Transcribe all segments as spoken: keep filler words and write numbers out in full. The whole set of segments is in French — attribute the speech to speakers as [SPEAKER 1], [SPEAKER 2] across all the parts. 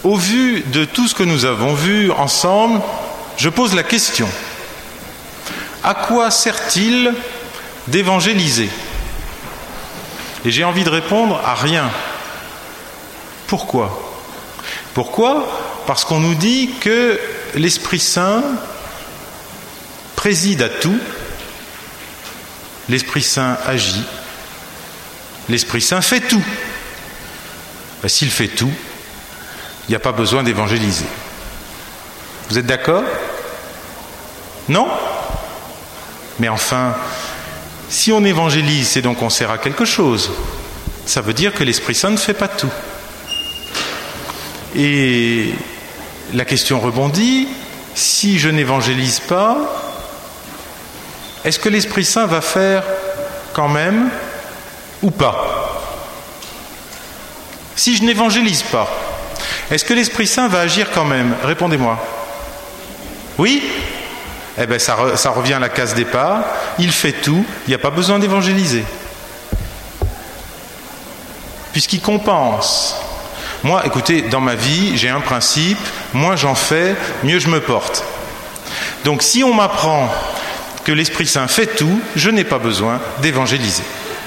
[SPEAKER 1] au vu de tout ce que nous avons vu ensemble, je pose la question. À quoi sert-il d'évangéliser ? Et j'ai envie de répondre à rien. Pourquoi ? Pourquoi ? Parce qu'on nous dit que l'Esprit Saint préside à tout, l'Esprit Saint agit, l'Esprit Saint fait tout. Ben, s'il fait tout, il n'y a pas besoin d'évangéliser. Vous êtes d'accord ? Non ? Mais enfin, si on évangélise, c'est donc qu'on sert à quelque chose. Ça veut dire que l'Esprit Saint ne fait pas tout. Et la question rebondit, si je n'évangélise pas, est-ce que l'Esprit Saint va faire quand même ou pas ? Si je n'évangélise pas, est-ce que l'Esprit Saint va agir quand même ? Répondez-moi. Oui ? Eh bien, ça, re, ça revient à la case départ. Il fait tout, il n'y a pas besoin d'évangéliser. Puisqu'il compense. Moi, écoutez, dans ma vie, j'ai un principe, moins j'en fais, mieux je me porte. Donc, si on m'apprend que l'Esprit Saint fait tout, je n'ai pas besoin d'évangéliser.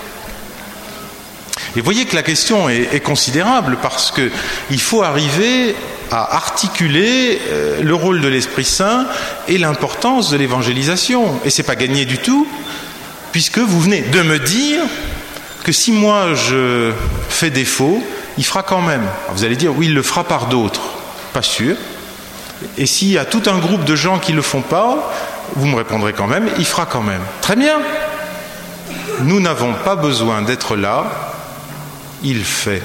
[SPEAKER 1] Et vous voyez que la question est, est considérable parce qu'il faut arriver à articuler euh, le rôle de l'Esprit Saint et l'importance de l'évangélisation. Et ce n'est pas gagné du tout, puisque vous venez de me dire que si moi je fais défaut, il fera quand même. Alors vous allez dire, oui, il le fera par d'autres. Pas sûr. Et s'il y a tout un groupe de gens qui ne le font pas, vous me répondrez quand même, il fera quand même. Très bien. Nous n'avons pas besoin d'être là. Il fait.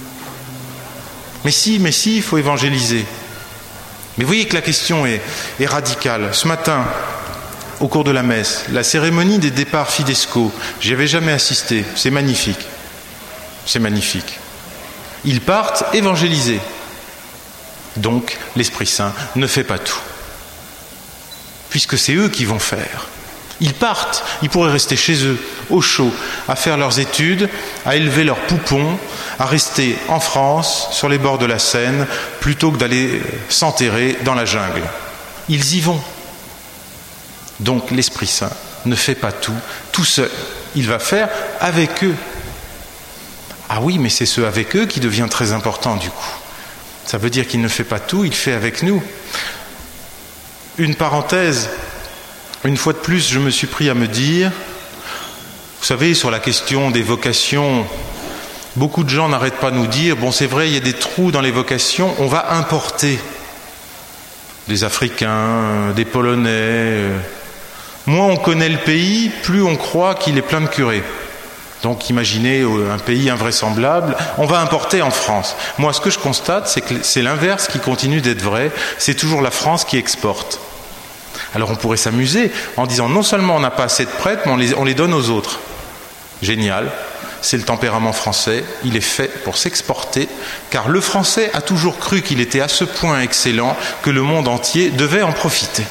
[SPEAKER 1] Mais si, mais si, il faut évangéliser. Mais vous voyez que la question est, est radicale. Ce matin, au cours de la messe, la cérémonie des départs fidesco, j'y avais jamais assisté. C'est magnifique. C'est magnifique. Ils partent évangéliser. Donc, l'Esprit Saint ne fait pas tout. Puisque c'est eux qui vont faire. Ils partent, ils pourraient rester chez eux, au chaud, à faire leurs études, à élever leurs poupons, à rester en France, sur les bords de la Seine, plutôt que d'aller s'enterrer dans la jungle. Ils y vont. Donc l'Esprit Saint ne fait pas tout, tout seul. Il va faire avec eux. Ah oui, mais c'est ce avec eux qui devient très important du coup. Ça veut dire qu'il ne fait pas tout, il fait avec nous. Une parenthèse. Une fois de plus, je me suis pris à me dire, vous savez, sur la question des vocations, beaucoup de gens n'arrêtent pas de nous dire, bon c'est vrai, il y a des trous dans les vocations, on va importer des Africains, des Polonais. Moins on connaît le pays, plus on croit qu'il est plein de curés. Donc imaginez un pays invraisemblable, on va importer en France. Moi, ce que je constate, c'est que c'est l'inverse qui continue d'être vrai, c'est toujours la France qui exporte. Alors on pourrait s'amuser en disant non seulement on n'a pas assez de prêtres, mais on les, on les donne aux autres. Génial, c'est le tempérament français, il est fait pour s'exporter, car le français a toujours cru qu'il était à ce point excellent que le monde entier devait en profiter.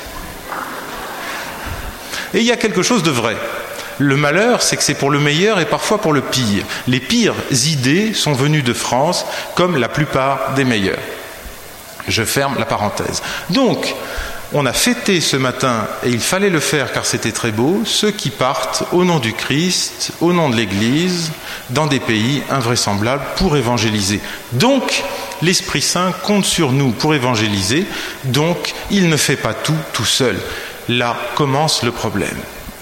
[SPEAKER 1] Et il y a quelque chose de vrai. Le malheur, c'est que c'est pour le meilleur et parfois pour le pire. Les pires idées sont venues de France, comme la plupart des meilleures. Je ferme la parenthèse. Donc, on a fêté ce matin, et il fallait le faire car c'était très beau, ceux qui partent au nom du Christ, au nom de l'Église, dans des pays invraisemblables pour évangéliser. Donc, l'Esprit Saint compte sur nous pour évangéliser, donc il ne fait pas tout tout seul. Là commence le problème.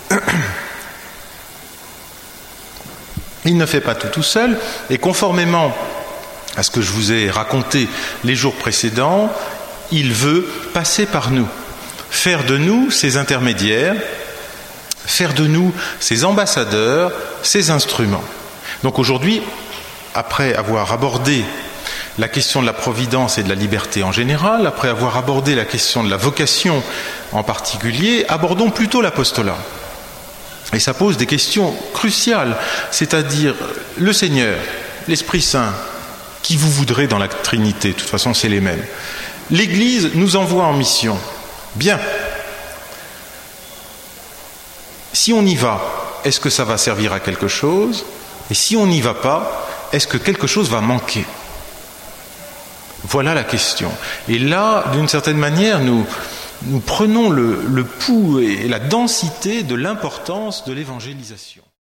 [SPEAKER 1] Il ne fait pas tout tout seul, et conformément à ce que je vous ai raconté les jours précédents, il veut passer par nous, faire de nous ses intermédiaires, faire de nous ses ambassadeurs, ses instruments. Donc aujourd'hui, après avoir abordé la question de la providence et de la liberté en général, après avoir abordé la question de la vocation en particulier, abordons plutôt l'apostolat. Et ça pose des questions cruciales, c'est-à-dire le Seigneur, l'Esprit Saint, qui vous voudrez dans la Trinité, de toute façon c'est les mêmes. L'Église nous envoie en mission. Bien. Si on y va, est-ce que ça va servir à quelque chose ? Et si on n'y va pas, est-ce que quelque chose va manquer ? Voilà la question. Et là, d'une certaine manière, nous, nous prenons le, le pouls et la densité de l'importance de l'évangélisation.